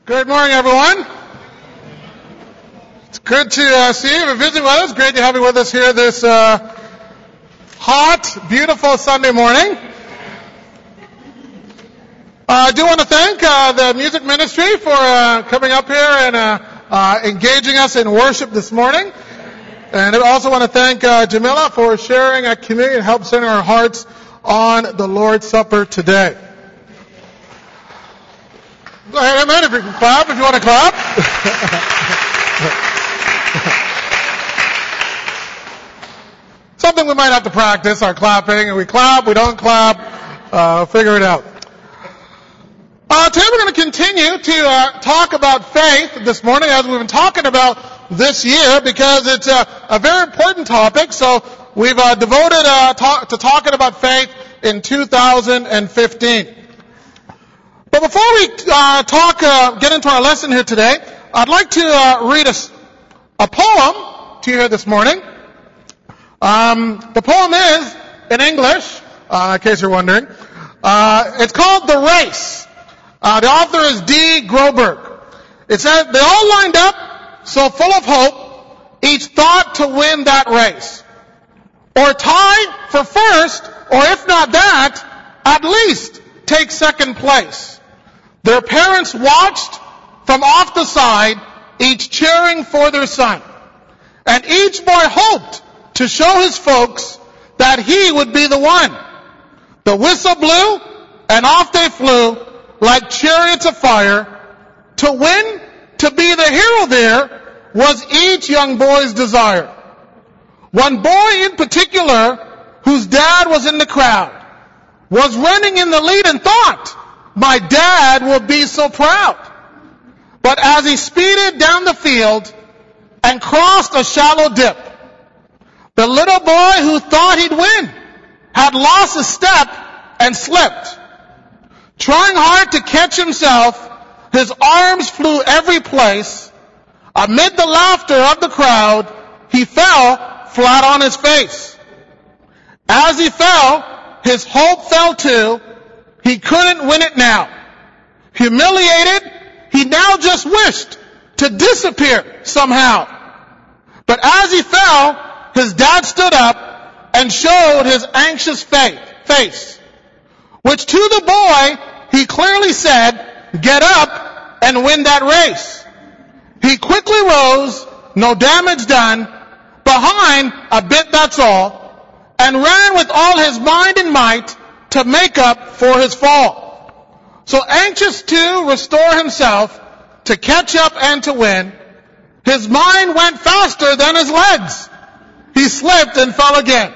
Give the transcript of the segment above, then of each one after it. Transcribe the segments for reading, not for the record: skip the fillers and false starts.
Good morning, everyone. It's good to see you. If you're visiting with us, great to have you with us here this hot, beautiful Sunday morning. I do want to thank the music ministry for coming up here and engaging us in worship this morning. And I also want to thank Jamila for sharing a communion and help center our hearts on the Lord's Supper today. Go ahead, amen, if you can clap, if you want to clap. Something we might have to practice, our clapping. And we clap, we don't clap. Figure it out. Today we're going to continue to talk about faith this morning, as we've been talking about this year, because it's a very important topic. So we've devoted to talking about faith in 2015. But before we get into our lesson here today, I'd like to read a poem to you here this morning. The poem is in English, in case you're wondering. It's called The Race. The author is D. Groberg. It says, they all lined up, so full of hope, each thought to win that race. Or tie for first, or if not that, at least take second place. Their parents watched from off the side, each cheering for their son. And each boy hoped to show his folks that he would be the one. The whistle blew, and off they flew like chariots of fire. To win, to be the hero there, was each young boy's desire. One boy in particular, whose dad was in the crowd, was running in the lead and thought, my dad will be so proud. But as he speeded down the field and crossed a shallow dip, the little boy who thought he'd win had lost a step and slipped. Trying hard to catch himself, his arms flew every place. Amid the laughter of the crowd, he fell flat on his face. As he fell, his hope fell too. He couldn't win it now. Humiliated, he now just wished to disappear somehow. But as he fell, his dad stood up and showed his anxious face, which to the boy he clearly said, get up and win that race. He quickly rose, no damage done, behind a bit that's all, and ran with all his mind and might to make up for his fall. So anxious to restore himself, to catch up and to win, his mind went faster than his legs. He slipped and fell again.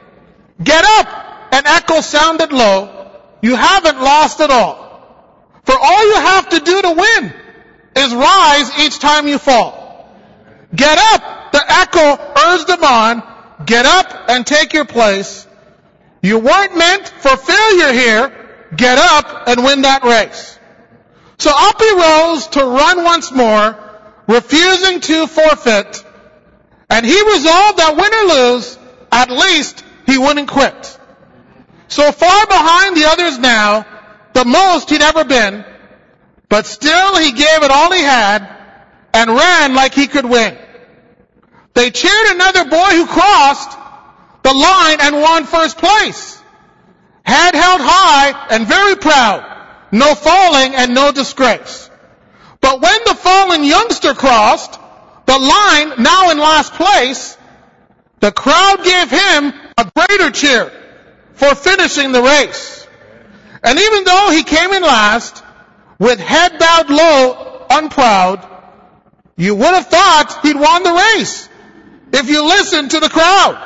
Get up! An echo sounded low. You haven't lost at all. For all you have to do to win is rise each time you fall. Get up! The echo urged him on. Get up and take your place. You weren't meant for failure here. Get up and win that race. So up he rose to run once more, refusing to forfeit. And he resolved that win or lose, at least he wouldn't quit. So far behind the others now, the most he'd ever been, but still he gave it all he had and ran like he could win. They cheered another boy who crossed the line and won first place. Head held high and very proud. No falling and no disgrace. But when the fallen youngster crossed the line, now in last place, the crowd gave him a greater cheer for finishing the race. And even though he came in last, with head bowed low, unproud, you would have thought he'd won the race if you listened to the crowd.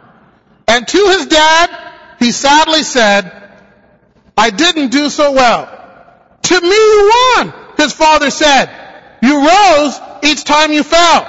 And to his dad, he sadly said, I didn't do so well. To me you won, his father said. You rose each time you fell.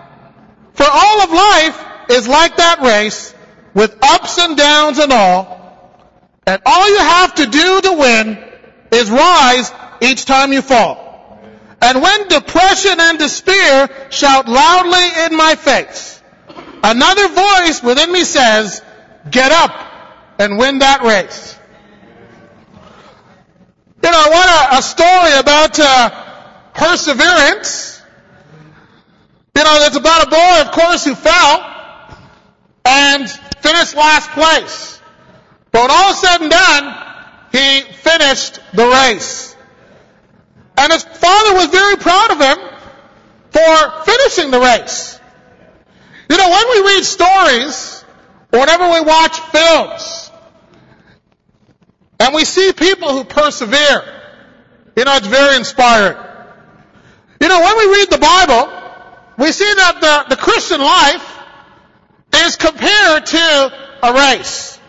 For all of life is like that race, with ups and downs and all. And all you have to do to win is rise each time you fall. And when depression and despair shout loudly in my face, another voice within me says, get up and win that race. You know, what a story about perseverance. It's about a boy, of course, who fell and finished last place. But when all is said and done, he finished the race. And his father was very proud of him for finishing the race. When we read stories, or whenever we watch films, and we see people who persevere, it's very inspiring. When we read the Bible, we see that the Christian life is compared to a race.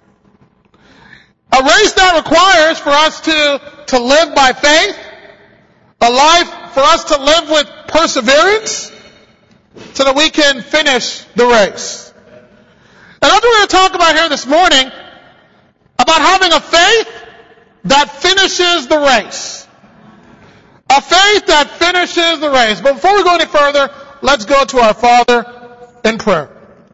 A race that requires for us to live by faith, a life for us to live with perseverance, so that we can finish the race. And that's what we're going to talk about here this morning, about having a faith that finishes the race. A faith that finishes the race. But before we go any further, let's go to our Father in prayer.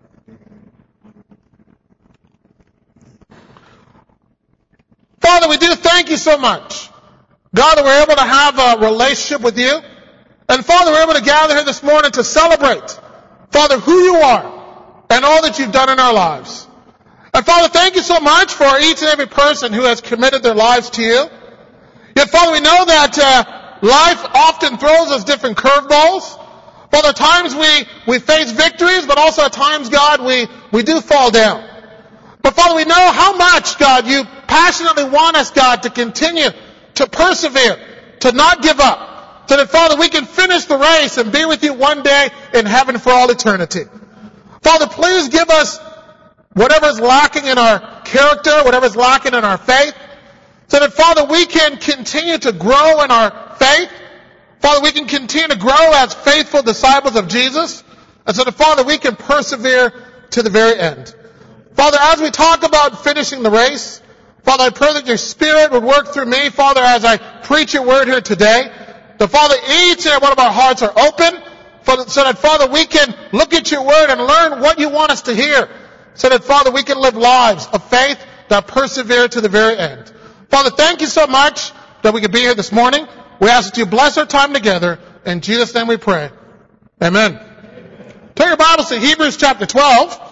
Father, we do thank you so much, God, that we're able to have a relationship with you. And Father, we're able to gather here this morning to celebrate, Father, who you are and all that you've done in our lives. And Father, thank you so much for each and every person who has committed their lives to you. Yet, Father, we know that life often throws us different curveballs. Father, at times we face victories, but also at times, God, we do fall down. But Father, we know how much, God, you passionately want us, God, to continue to persevere, to not give up. So that, Father, we can finish the race and be with you one day in heaven for all eternity. Father, please give us whatever is lacking in our character, whatever is lacking in our faith, so that, Father, we can continue to grow in our faith. Father, we can continue to grow as faithful disciples of Jesus. And so that, Father, we can persevere to the very end. Father, as we talk about finishing the race, Father, I pray that your Spirit would work through me, Father, as I preach your word here today. That, Father, each and every one of our hearts are open, so that, Father, we can look at your word and learn what you want us to hear. So that, Father, we can live lives of faith that persevere to the very end. Father, thank you so much that we could be here this morning. We ask that you bless our time together. In Jesus' name we pray. Amen. Turn your Bibles to Hebrews chapter 12.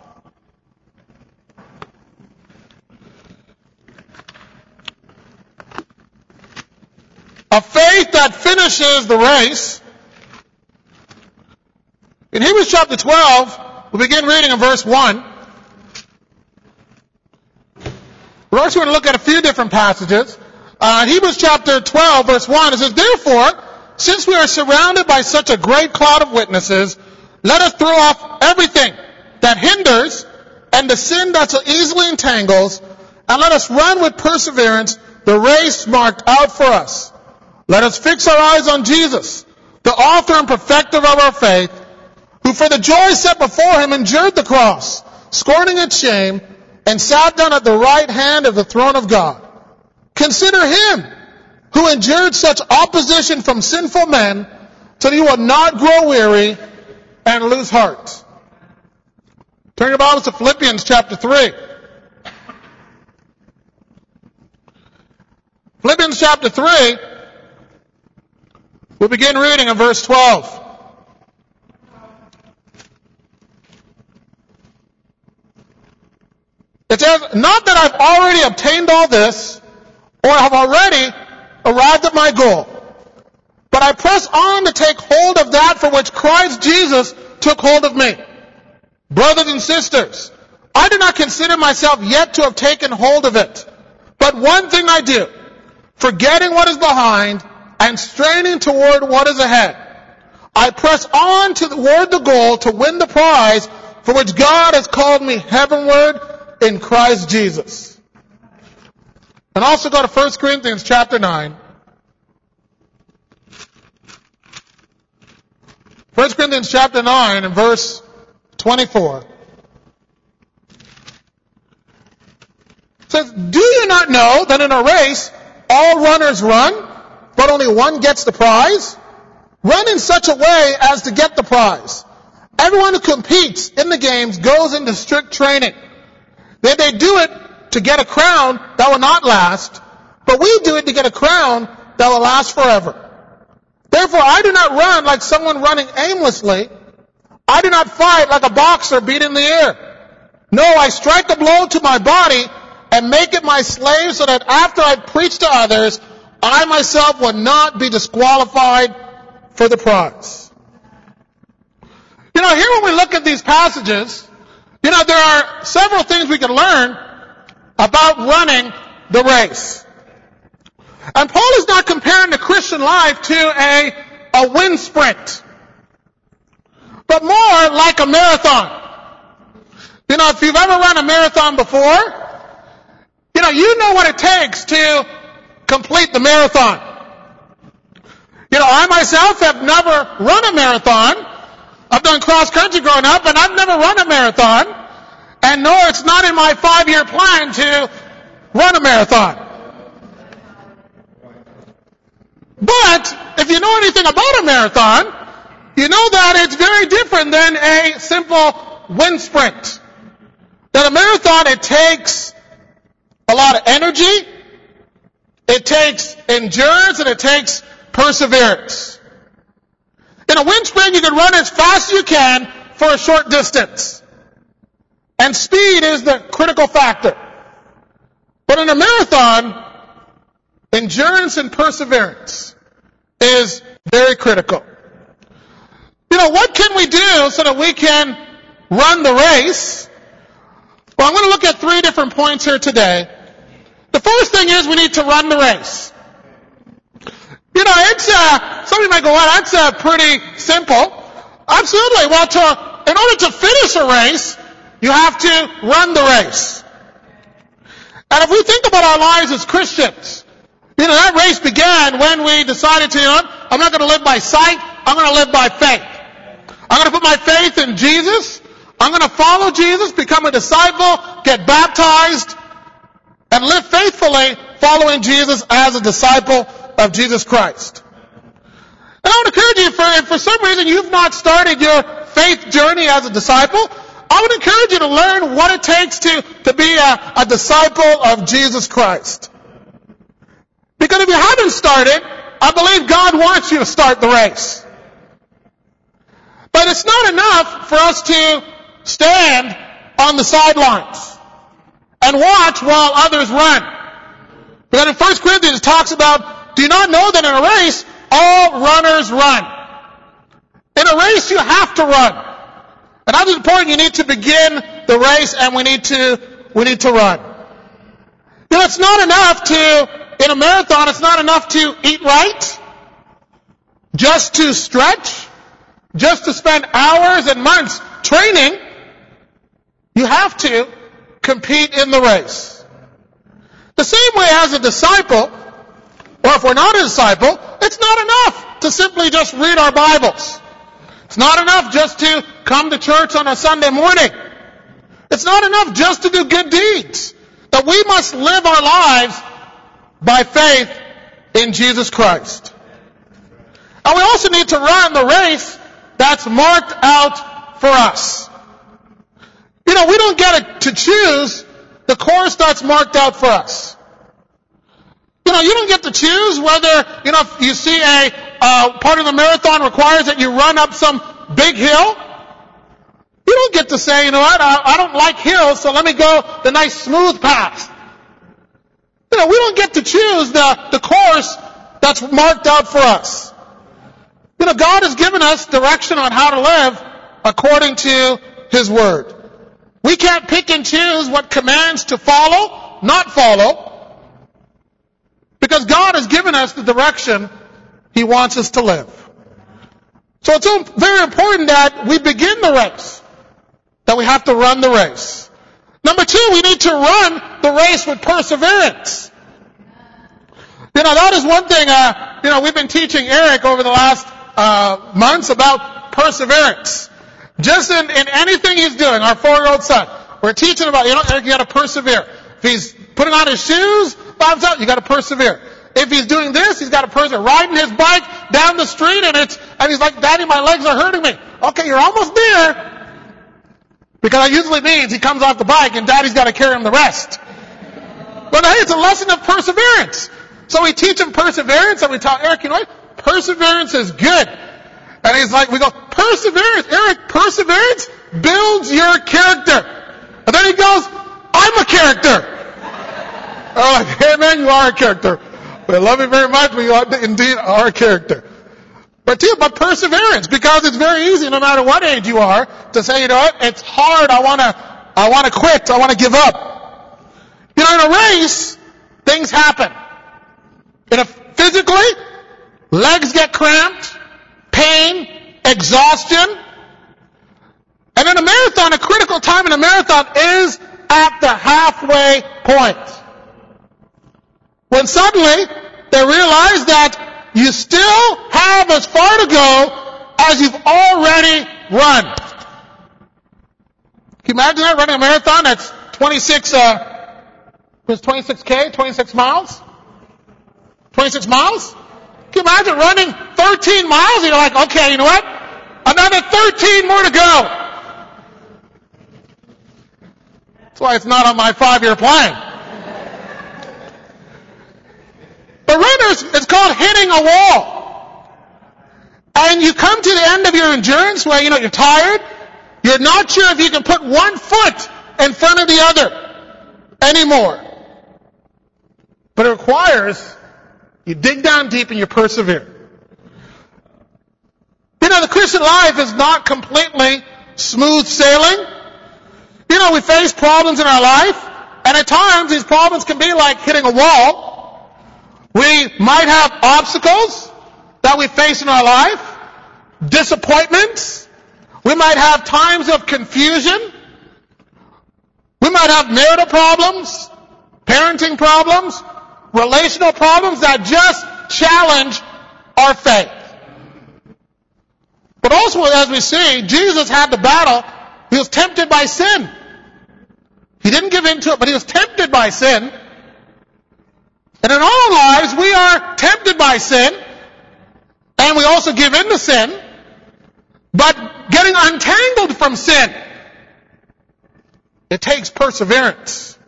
A faith that finishes the race. In Hebrews chapter 12, we begin reading in verse 1. We're also going to look at a few different passages. Hebrews chapter 12, verse 1, it says, "Therefore, since we are surrounded by such a great cloud of witnesses, let us throw off everything that hinders and the sin that so easily entangles, and let us run with perseverance the race marked out for us. Let us fix our eyes on Jesus, the author and perfecter of our faith, who for the joy set before him endured the cross, scorning its shame, and sat down at the right hand of the throne of God. Consider him who endured such opposition from sinful men, so that you will not grow weary and lose heart." Turn your Bibles to Philippians chapter 3. Philippians chapter 3, we'll begin reading in verse 12. It says, "Not that I've already obtained all this, or have already arrived at my goal, but I press on to take hold of that for which Christ Jesus took hold of me. Brothers and sisters, I do not consider myself yet to have taken hold of it, but one thing I do, forgetting what is behind and straining toward what is ahead. I press on toward the goal to win the prize for which God has called me heavenward in Christ Jesus." And also go to 1 Corinthians chapter 9. 1 Corinthians chapter 9 and verse 24. It says, "Do you not know that in a race all runners run, but only one gets the prize? Run in such a way as to get the prize. Everyone who competes in the games goes into strict training. They do it to get a crown that will not last, but we do it to get a crown that will last forever. Therefore, I do not run like someone running aimlessly. I do not fight like a boxer beating the air. No, I strike a blow to my body and make it my slave so that after I preach to others, I myself will not be disqualified for the prize. Here when we look at these passages, there are several things we can learn about running the race. And Paul is not comparing the Christian life to a wind sprint, but more like a marathon. If you've ever run a marathon before, you know what it takes to complete the marathon. I myself have never run a marathon. I've done cross country growing up, and I've never run a marathon. And no, it's not in my 5-year plan to run a marathon. But if you know anything about a marathon, you know that it's very different than a simple wind sprint. That a marathon, it takes a lot of energy, it takes endurance, and it takes perseverance. In a wind sprint, you can run as fast as you can for a short distance. And speed is the critical factor. But in a marathon, endurance and perseverance is very critical. What can we do so that we can run the race? Well, I'm going to look at 3 different points here today. The first thing is we need to run the race. Somebody might go, well, that's pretty simple. Absolutely. Well, in order to finish a race, you have to run the race. And if we think about our lives as Christians, that race began when we decided I'm not going to live by sight, I'm going to live by faith. I'm going to put my faith in Jesus. I'm going to follow Jesus, become a disciple, get baptized, and live faithfully following Jesus as a disciple of Jesus Christ. And I would encourage you, if for some reason you've not started your faith journey as a disciple, I would encourage you to learn what it takes to be a disciple of Jesus Christ. Because if you haven't started, I believe God wants you to start the race. But it's not enough for us to stand on the sidelines and watch while others run. Because in 1 Corinthians it talks about, do you not know that in a race, all runners run? In a race, you have to run. And that's important. You need to begin the race, and we need to run. It's not enough in a marathon, it's not enough to eat right, just to stretch, just to spend hours and months training. You have to compete in the race. The same way as a disciple, or if we're not a disciple, it's not enough to simply just read our Bibles. It's not enough just to come to church on a Sunday morning. It's not enough just to do good deeds. That we must live our lives by faith in Jesus Christ. And we also need to run the race that's marked out for us. We don't get to choose the course that's marked out for us. You don't get to choose whether, if you see a part of the marathon requires that you run up some big hill. You don't get to say, I don't like hills, so let me go the nice smooth path. We don't get to choose the course that's marked out for us. God has given us direction on how to live according to His Word. We can't pick and choose what commands to follow, not follow, because God has given us the direction He wants us to live. So it's very important that we begin the race, that we have to run the race. Number 2, we need to run the race with perseverance. That is one thing, we've been teaching Eric over the last months about perseverance. Just in anything he's doing, our 4-year-old son, we're teaching about, Eric, you got to persevere. If he's putting on his shoes, Bob's out, you got to persevere. If he's doing this, he's got to persevere. Riding his bike down the street, and he's like, Daddy, my legs are hurting me. Okay, you're almost there. Because that usually means he comes off the bike and Daddy's got to carry him the rest. But hey, it's a lesson of perseverance. So we teach him perseverance, and we tell Eric, perseverance is good. And he's like, we go, perseverance, Eric, perseverance builds your character. And then he goes, I'm a character. I'm like, hey man, you are a character. I love you very much, but you indeed are a character. But perseverance, because it's very easy, no matter what age you are, to say, you know what, it's hard, I want to quit, I want to give up. You know, in a race, things happen. Physically, legs get cramped, pain, exhaustion. And in a marathon, a critical time in a marathon is at the halfway point. When suddenly they realize that you still have as far to go as you've already run. Can you imagine that, running a marathon that's 26 miles? 26 miles? Can you imagine running 13 miles? And you're like, okay, you know what? Another 13 more to go. That's why it's not on my 5-year plan. But runners, it's called hitting a wall. And you come to the end of your endurance where, you're tired. You're not sure if you can put one foot in front of the other anymore. But it requires you dig down deep and you persevere. The Christian life is not completely smooth sailing. We face problems in our life, and at times these problems can be like hitting a wall. We might have obstacles that we face in our life, disappointments. We might have times of confusion. We might have marital problems, parenting problems, relational problems that just challenge our faith. But also, as we see, Jesus had the battle. He was tempted by sin. He didn't give in to it, but he was tempted by sin. And in our lives, we are tempted by sin, and we also give in to sin, but getting untangled from sin, it takes perseverance.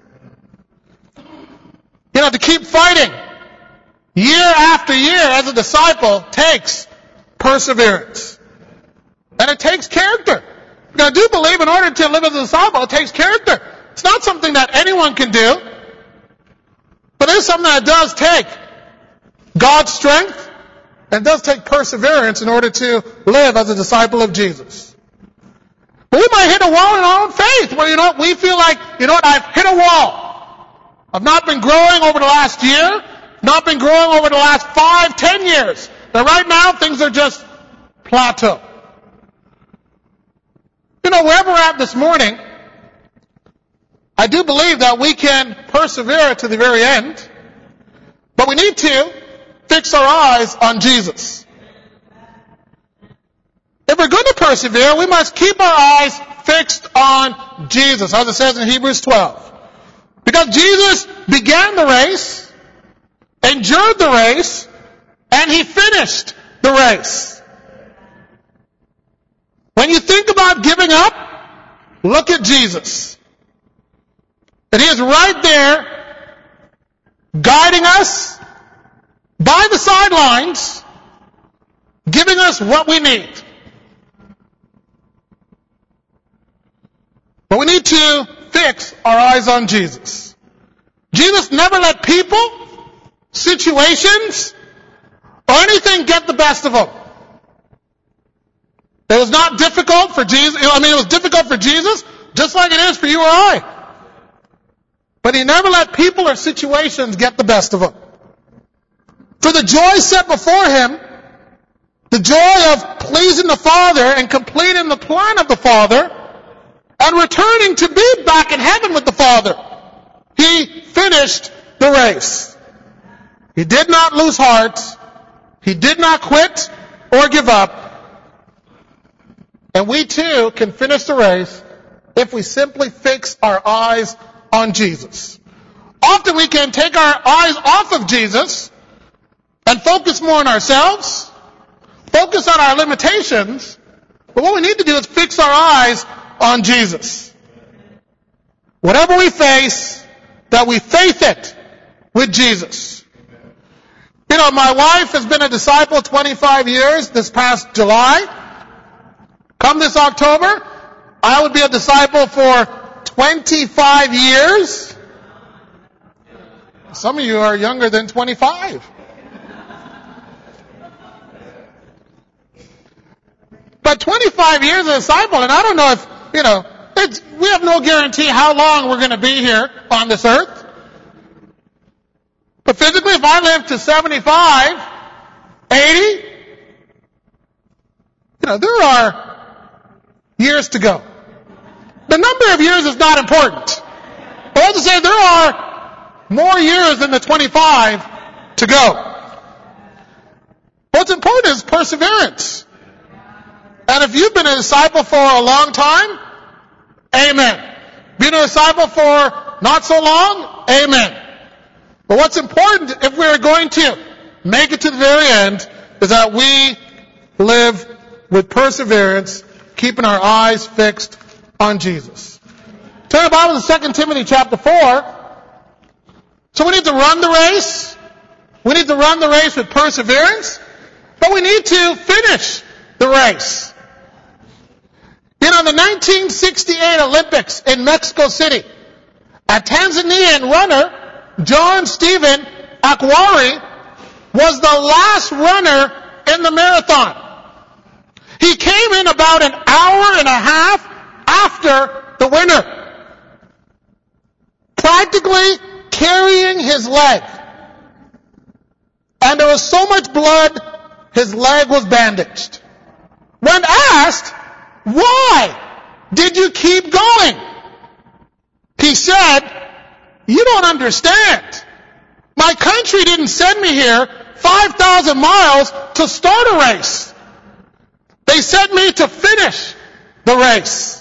To keep fighting year after year as a disciple takes perseverance. And it takes character. I do believe in order to live as a disciple, it takes character. It's not something that anyone can do. But it is something that does take God's strength and does take perseverance in order to live as a disciple of Jesus. But we might hit a wall in our own faith where, we feel like, I've hit a wall. I've not been growing over the last year, not been growing over the last 5, 10 years. But right now, things are just plateau. Wherever we're at this morning, I do believe that we can persevere to the very end, but we need to fix our eyes on Jesus. If we're going to persevere, we must keep our eyes fixed on Jesus, as it says in Hebrews 12. Because Jesus began the race, endured the race, and he finished the race. When you think about giving up, look at Jesus. And he is right there, guiding us by the sidelines, giving us what we need. But we need to fix our eyes on Jesus. Jesus never let people, situations, or anything get the best of him. It was not difficult for Jesus. It was difficult for Jesus, just like it is for you or I. But he never let people or situations get the best of him. For the joy set before him, the joy of pleasing the Father and completing the plan of the Father, and returning to be back in heaven with the Father, he finished the race. He did not lose heart. He did not quit or give up. And we too can finish the race if we simply fix our eyes on Jesus. Often we can take our eyes off of Jesus and focus more on ourselves, focus on our limitations, but what we need to do is fix our eyes on Jesus. Whatever we face, that we faith it with Jesus. my wife has been a disciple 25 years this past July. Come this October, I would be a disciple for 25 years. Some of you are younger than 25. But 25 years as a disciple, and I don't know if, we have no guarantee how long we're going to be here on this earth. But physically, if I live to 75, 80, there are years to go. The number of years is not important. But I have to say there are more years than the 25 to go. What's important is perseverance. And if you've been a disciple for a long time, amen. Been a disciple for not so long, amen. But what's important, if we're going to make it to the very end, is that we live with perseverance, keeping our eyes fixed on Jesus. Turn the Bible to 2 Timothy chapter 4. So we need to run the race. We need to run the race with perseverance. But we need to finish the race. The 1968 Olympics in Mexico City, a Tanzanian runner, John Stephen Akwari, was the last runner in the marathon. He came in about an hour and a half after the winner, practically carrying his leg. And there was so much blood, his leg was bandaged. When asked, why did you keep going? He said, you don't understand. My country didn't send me here 5,000 miles to start a race. They sent me to finish the race.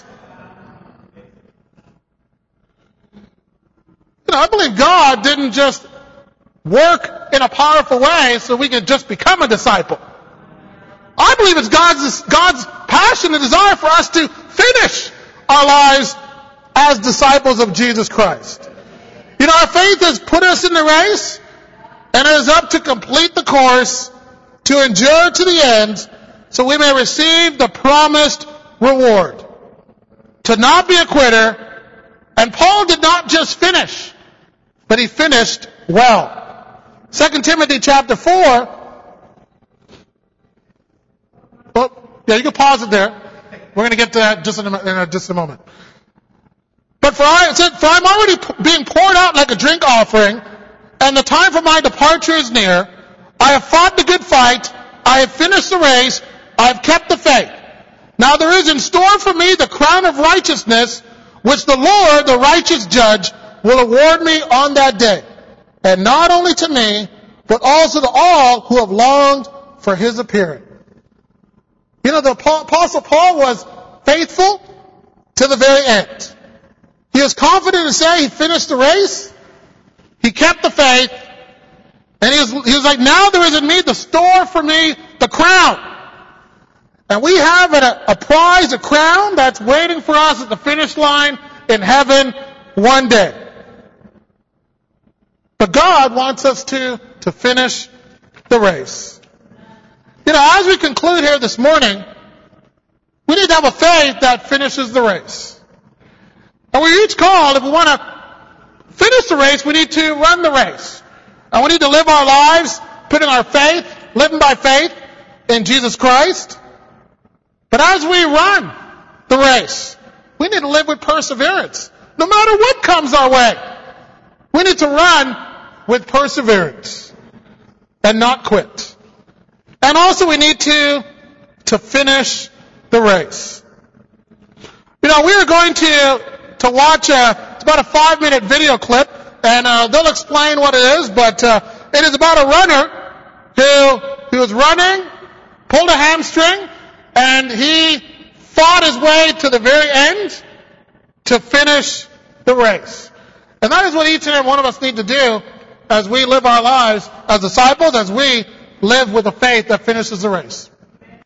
I believe God didn't just work in a powerful way so we could just become a disciple. I believe it's God's passion and desire for us to finish our lives as disciples of Jesus Christ. Our faith has put us in the race, and it is up to complete the course, to endure to the end, so we may receive the promised reward. To not be a quitter, and Paul did not just finish, but he finished well. 2 Timothy chapter 4. You can pause it there. We're going to get to that just in a moment. But for I'm already being poured out like a drink offering, and the time for my departure is near. I have fought the good fight. I have finished the race. I have kept the faith. Now there is in store for me the crown of righteousness, which the Lord, the righteous judge, will award me on that day. And not only to me, but also to all who have longed for his appearing. The Apostle Paul was faithful to the very end. He was confident to say he finished the race. He kept the faith. And he was like, now there is in me the store for me, the crown. And we have a prize, a crown that's waiting for us at the finish line in heaven one day. But God wants us to finish the race. As we conclude here this morning, we need to have a faith that finishes the race. And we're each called, if we want to finish the race, we need to run the race. And we need to live our lives putting our faith, living by faith in Jesus Christ. But as we run the race, we need to live with perseverance. No matter what comes our way, we need to run with perseverance and not quit. And also we need to finish the race. We are going to watch it's about a 5-minute video clip, and they'll explain what it is, but it is about a runner who was running, pulled a hamstring, and he fought his way to the very end to finish the race. And that is what each and every one of us need to do as we live our lives as disciples, as we live with a faith that finishes the race.